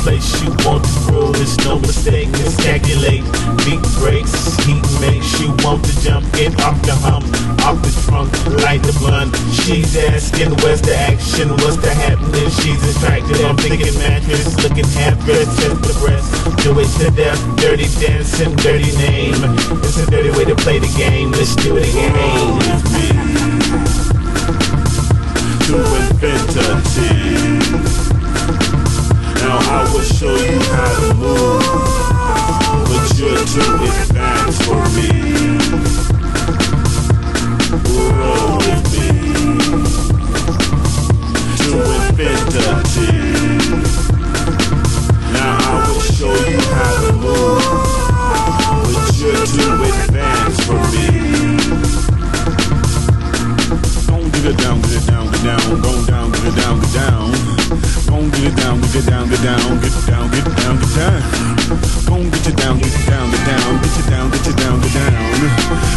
place you want to cruise. No mistake, miscalculate. Beat breaks, heat makes you want to jump. Get off the hump, off the trunk, light the blunt. She's asking where's the action, what's the happening? She's attracted, I'm thinking mattress, looking average, test the breast. Do it to death, dirty dancing, dirty name. It's a dirty way to play the game, let's do it again. To infinity. Now I will show you how to move, but you're too advanced for me. Roll with me to infinity. Now I will show you how to move, but you're too advanced for me. Don't get it down, get it down, get down, go down, get it down, get down. Gon' get it down, get it down, get down, get it down, get it down, get down. Gon' get it down, get it down, get down, get it down, get it down, get down.